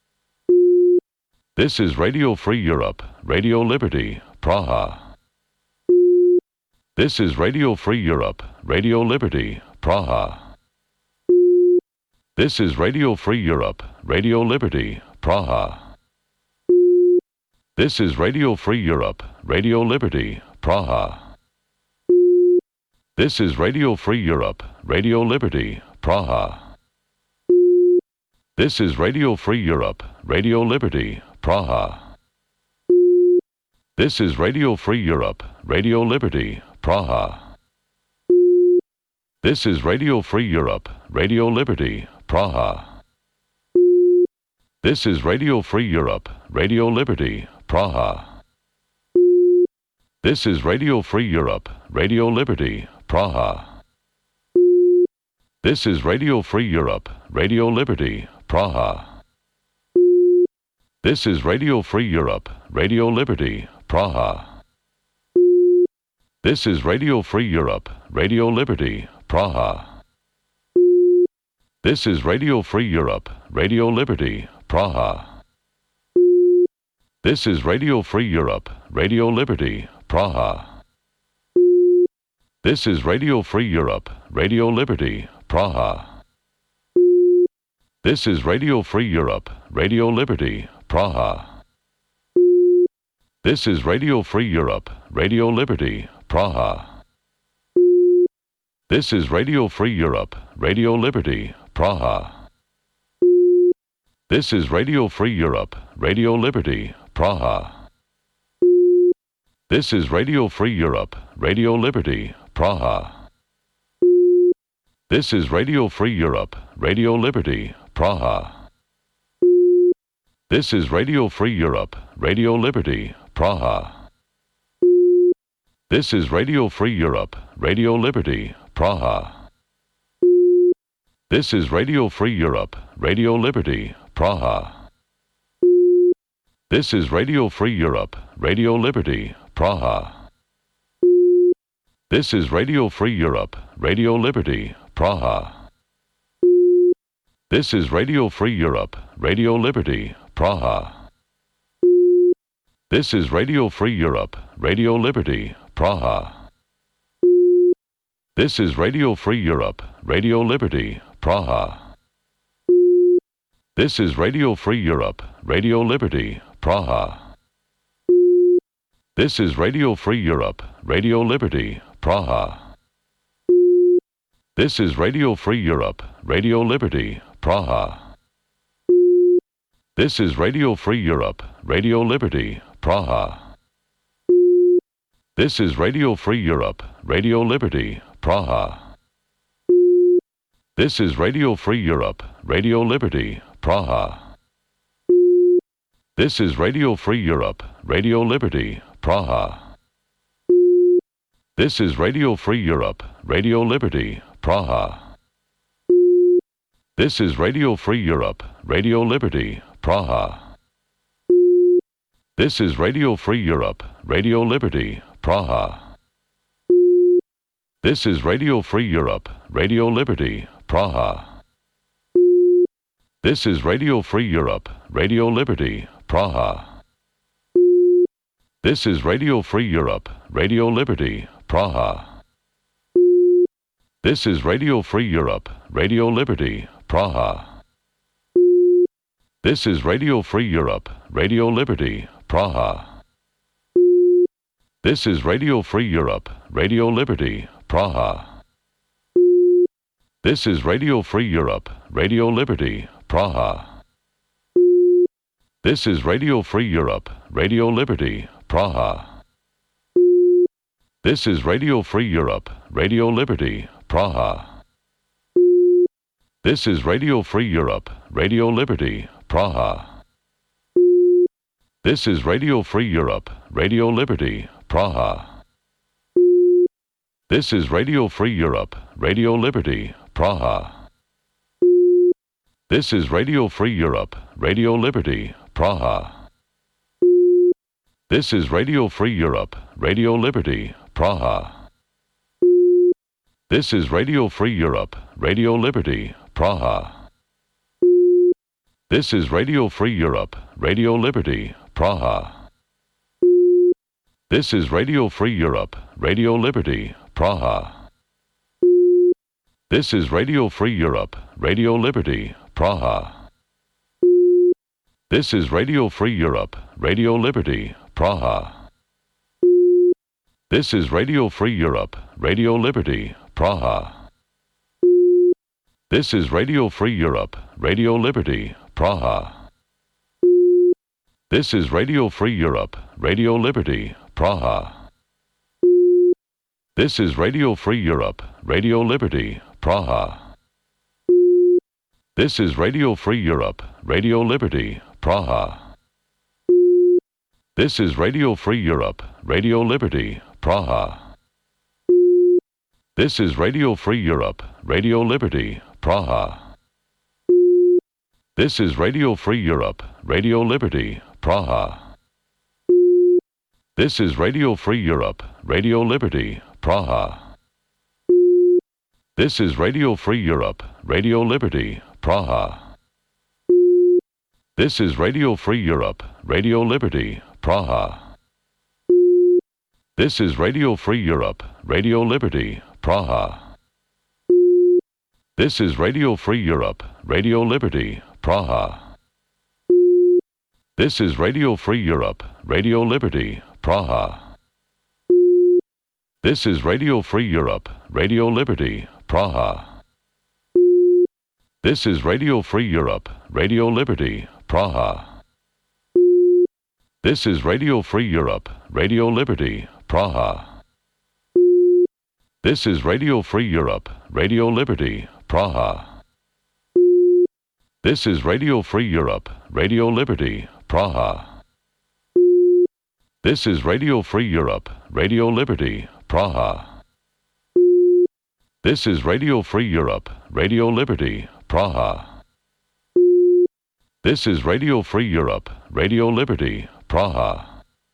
[SPEAKER 1] This is Radio Free Europe, Radio Liberty, Praha. This is Radio Free Europe, Radio Liberty, Praha. This is Radio Free Europe, Radio Liberty, Praha. This is Radio Free Europe, Radio Liberty, Praha. This is Radio Free Europe, Radio Liberty, Praha. This is Radio Free Europe, Radio Liberty, Praha. This is Radio Free Europe, Radio Liberty, Praha. This is Radio Free Europe, Radio Liberty, Praha. This is Radio Free Europe, Radio Liberty, Praha. This is Radio Free Europe, Radio Liberty, Praha. This is Radio Free Europe, Radio Liberty, Praha. This is Radio Free Europe, Radio Liberty, Praha. This is Radio Free Europe, Radio Liberty, Praha. This is Radio Free Europe, Radio Liberty, Praha. This is Radio Free Europe, Radio Liberty, Praha. This is Radio Free Europe, Radio Liberty, Praha. This is Radio Free Europe, Radio Liberty, Praha. This is Radio Free Europe, Radio Liberty, Praha. This is Radio Free Europe, Radio Liberty, Praha. This is Radio Free Europe, Radio Liberty, Praha. This is Radio Free Europe, Radio Liberty, Praha. This is Radio Free Europe, Radio Liberty, Praha. This is Radio Free Europe, Radio Liberty, Praha. This is Radio Free Europe, Radio Liberty, Praha. This is Radio Free Europe, Radio Liberty, Praha. This is Radio Free Europe, Radio Liberty, Praha. This is Radio Free Europe, Radio Liberty, Praha. This is Radio Free Europe, Radio Liberty, Praha. This is Radio Free Europe, Radio Liberty, Praha. This is Radio Free Europe, Radio Liberty, Praha. This is Radio Free Europe, Radio Liberty, Praha. This is Radio Free Europe, Radio Liberty, Praha. This is Radio Free Europe, Radio Liberty, Praha. This is Radio Free Europe, Radio Liberty, Praha. This is Radio Free Europe, Radio Liberty, Praha. This is Radio Free Europe, Radio Liberty, Praha. This is Radio Free Europe, Radio Liberty, Praha. This is Radio Free Europe, Radio Liberty, Praha. This is Radio Free Europe, Radio Liberty, Praha. This is Radio Free Europe, Radio Liberty, Praha. This is Radio Free Europe, Radio Liberty, Praha. This is Radio Free Europe, Radio Liberty, Praha. This is Radio Free Europe, Radio Liberty, Praha. This is Radio Free Europe, Radio Liberty, Praha. This is Radio Free Europe, Radio Liberty, Praha. This is Radio Free Europe, Radio Liberty, Praha. This is Radio Free Europe, Radio Liberty, Praha. This is Radio Free Europe, Radio Liberty, Praha. This is Radio Free Europe, Radio Liberty, Praha. This is Radio Free Europe, Radio Liberty, Praha. This is Radio Free Europe, Radio Liberty, Praha. This is Radio Free Europe, Radio Liberty, Praha. This is Radio Free Europe, Radio Liberty, Praha. This is Radio Free Europe, Radio Liberty, Praha. This is Radio Free Europe, Radio Liberty, Praha. This is Radio Free Europe, Radio Liberty, Praha. This is Radio Free Europe, Radio Liberty, Praha. This is Radio Free Europe, Radio Liberty, Praha. This is Radio Free Europe, Radio Liberty, Praha. This is Radio Free Europe, Radio Liberty, Praha. This is Radio Free Europe, Radio Liberty, Praha. This is Radio Free Europe, Radio Liberty, Praha. This is Radio Free Europe, Radio Liberty, Praha. This is Radio Free Europe, Radio Liberty, Praha. This is Radio Free Europe, Radio Liberty, Praha. This is Radio Free Europe, Radio Liberty, Praha. This is Radio Free Europe, Radio Liberty, Praha. This is Radio Free Europe, Radio Liberty, Praha. This is Radio Free Europe, Radio Liberty, Praha. This is Radio Free Europe, Radio Liberty, Praha. This is Radio Free Europe, Radio Liberty, Praha. This is Radio Free Europe, Radio Liberty, Praha. This is Radio Free Europe, Radio Liberty, Praha. This is Radio Free Europe, Radio Liberty, Praha. This is Radio Free Europe, Radio Liberty, Praha. This is Radio Free Europe, Radio Liberty, Praha. This is Radio Free Europe, Radio Liberty, Praha. This is Radio Free Europe, Radio Liberty, Praha. This is Radio Free Europe, Radio Liberty, Praha. This is Radio Free Europe, Radio Liberty, Praha. This is Radio Free Europe, Radio Liberty, Praha.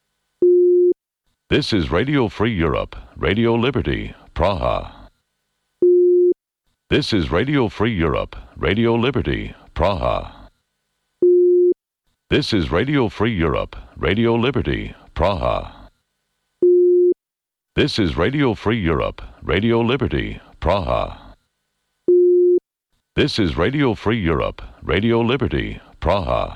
[SPEAKER 1] This is Radio Free Europe, Radio Liberty, Praha. This is Radio Free Europe, Radio Liberty, Praha. This is Radio Free Europe, Radio Liberty, Praha. This is Radio Free Europe, Radio Liberty, Praha. This is Radio Free Europe, Radio Liberty, Praha.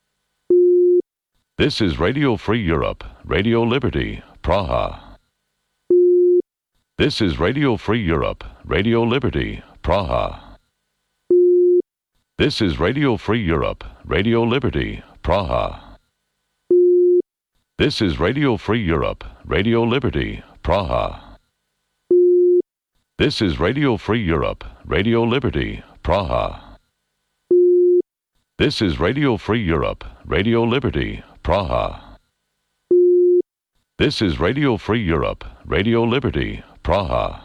[SPEAKER 1] This is Radio Free Europe, Radio Liberty, Praha. This is Radio Free Europe, Radio Liberty, Praha. This is Radio Free Europe, Radio Liberty, Praha. This is Radio Free Europe, Radio Liberty, Praha. This is Radio Free Europe, Radio Liberty, Praha. This is Radio Free Europe, Radio Liberty, Praha. This is Radio Free Europe, Radio Liberty, Praha.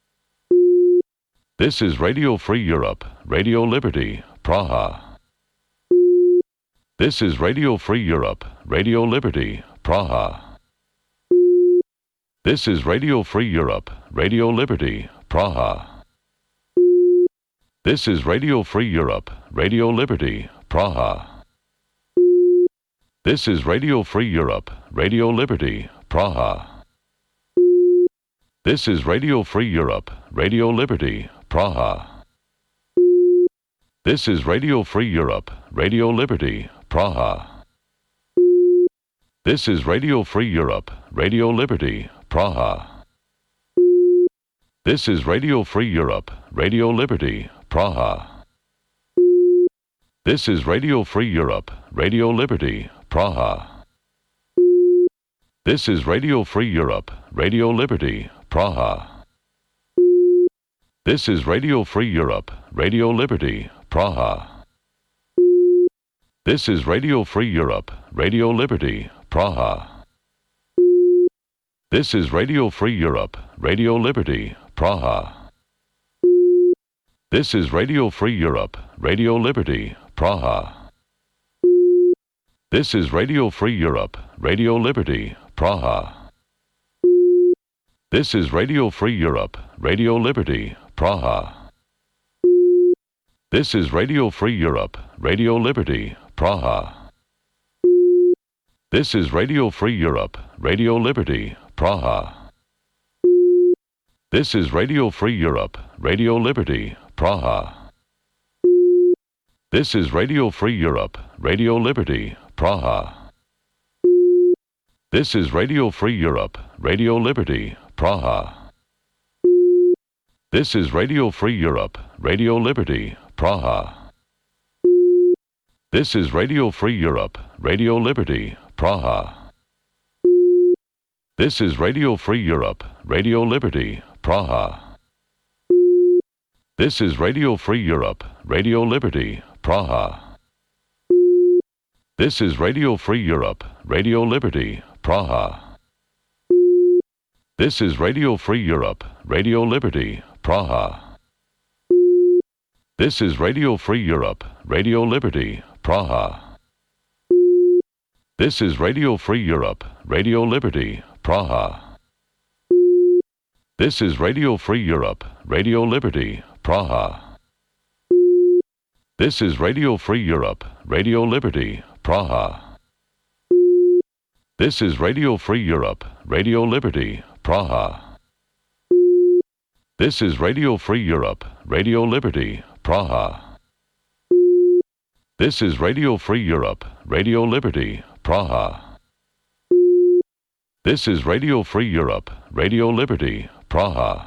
[SPEAKER 1] This is Radio Free Europe, Radio Liberty, Praha. This is Radio Free Europe, Radio Liberty, Praha. This is Radio Free Europe, Radio Liberty, Praha. This is Radio Free Europe, Radio Liberty, Praha. This is Radio Free Europe, Radio Liberty, Praha. This is Radio Free Europe, Radio Liberty, Praha. This is Radio Free Europe, Radio Liberty, Praha. This is Radio Free Europe, Radio Liberty, Praha. This is Radio Free Europe, Radio Liberty, Praha. This is Radio Free Europe, Radio Liberty, Praha. This is Radio Free Europe, Radio Liberty, Praha. This is Radio Free Europe, Radio Liberty, Praha. This is Radio Free Europe, Radio Liberty, Praha. This is Radio Free Europe, Radio Liberty, Praha. This is Radio Free Europe, Radio Liberty, Praha. This is Radio Free Europe, Radio Liberty, Praha. This is Radio Free Europe, Radio Liberty, Praha. This is Radio Free Europe, Radio Liberty, Praha. This is Radio Free Europe, Radio Liberty, Praha. This is Radio Free Europe, Radio Liberty, Praha. This is Radio Free Europe, Radio Liberty, Praha. This is Radio Free Europe, Radio Liberty, Praha. This is Radio Free Europe, Radio Liberty, Praha. This is Radio Free Europe, Radio Liberty, Praha. This is Radio Free Europe, Radio Liberty, Praha. This is Radio Free Europe, Radio Liberty, Praha. This is Radio Free Europe, Radio Liberty, Praha. This is Radio Free Europe, Radio Liberty, Praha. This is Radio Free Europe, Radio Liberty, Praha. This is Radio Free Europe, Radio Liberty, Praha. This is Radio Free Europe, Radio Liberty, Praha. This is Radio Free Europe, Radio Liberty, Praha. This is Radio Free Europe, Radio Liberty, Praha. This is Radio Free Europe, Radio Liberty, Praha. This is Radio Free Europe, Radio Liberty, Praha. This is Radio Free Europe, Radio Liberty, Praha.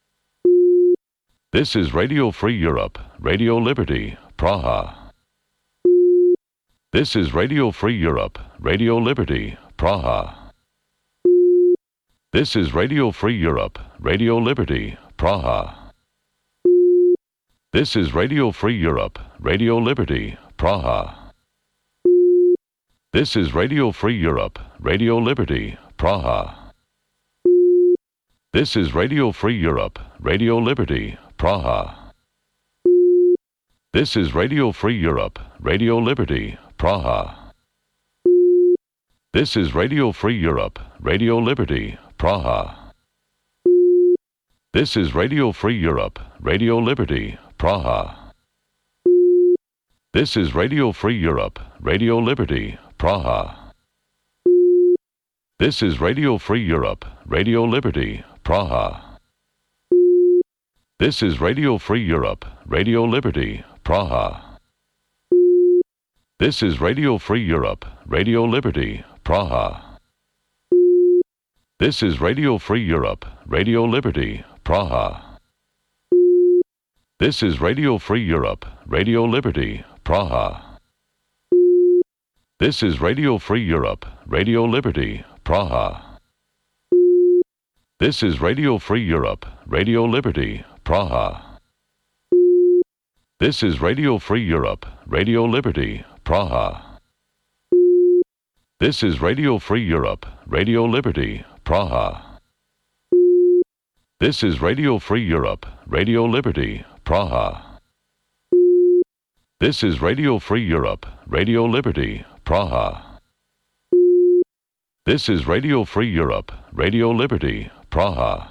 [SPEAKER 1] This is Radio Free Europe, Radio Liberty, Praha. This is Radio Free Europe, Radio Liberty, Praha. This is Radio Free Europe, Radio Liberty, Praha. This is Radio Free Europe, Radio Liberty, Praha. This is Radio Free Europe, Radio Liberty, Praha. This is Radio Free Europe, Radio Liberty, Praha. This is Radio Free Europe, Radio Liberty, Praha. This is Radio Free Europe, Radio Liberty, Praha. This is Radio Free Europe, Radio Liberty, Praha. This is Radio Free Europe, Radio Liberty, Praha. This is Radio Free Europe, Radio Liberty, Praha. This is Radio Free Europe, Radio Liberty, Praha. This is Radio Free Europe, Radio Liberty, Praha. This is Radio Free Europe, Radio Liberty, Praha. This is Radio Free Europe, Radio Liberty, Praha. This is Radio Free Europe, Radio Liberty, Praha. This is Radio Free Europe, Radio Liberty, Praha. This is Radio Free Europe, Radio Liberty, Praha. This is Radio Free Europe, Radio Liberty, Praha. This is Radio Free Europe, Radio Liberty, Praha. This is Radio Free Europe, Radio Liberty, Praha. This is Radio Free Europe, Radio Liberty, Praha.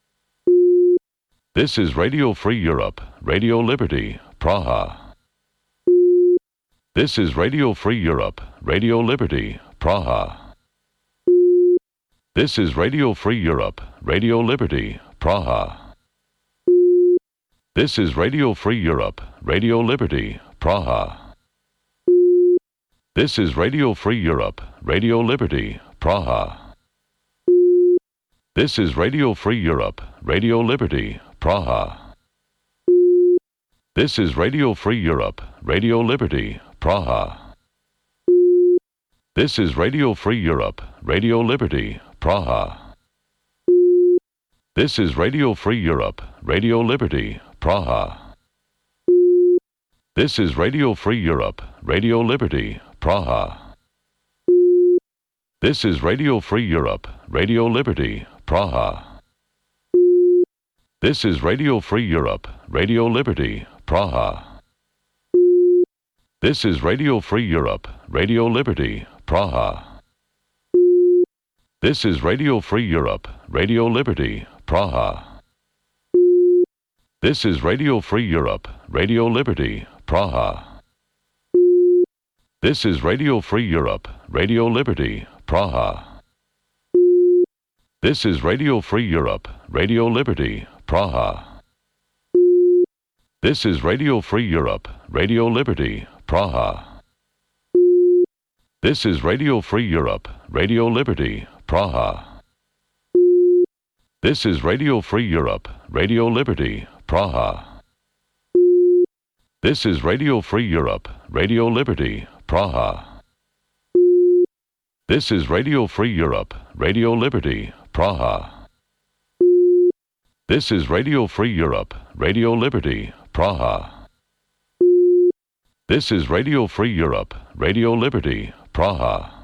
[SPEAKER 1] This is Radio Free Europe, Radio Liberty, Praha. This is Radio Free Europe, Radio Liberty, Praha. This is Radio Free Europe, Radio Liberty, Praha. This is Radio Free Europe, Radio Liberty, Praha. This is Radio Free Europe, Radio Liberty, Praha. This is Radio Free Europe, Radio Liberty, Praha. This is Radio Free Europe, Radio Liberty, Praha. This is Radio Free Europe, Radio Liberty, Praha. This is Radio Free Europe, Radio Liberty, Praha. This is Radio Free Europe, Radio Liberty, Praha. This is Radio Free Europe, Radio Liberty, Praha. This is Radio Free Europe, Radio Liberty, Praha. This is Radio Free Europe, Radio Liberty, Praha. This is Radio Free Europe, Radio Liberty, Praha. This is Radio Free Europe, Radio Liberty, Praha. This is Radio Free Europe, Radio Liberty, Praha. This is Radio Free Europe, Radio Liberty, Praha. This is Radio Free Europe, Radio Liberty, Praha. This is Radio Free Europe, Radio Liberty, Praha. This is Radio Free Europe, Radio Liberty, Praha. This is Radio Free Europe, Radio Liberty, Praha. This is Radio Free Europe, Radio Liberty, Praha. This is Radio Free Europe, Radio Liberty, Praha. This is Radio Free Europe, Radio Liberty, Praha.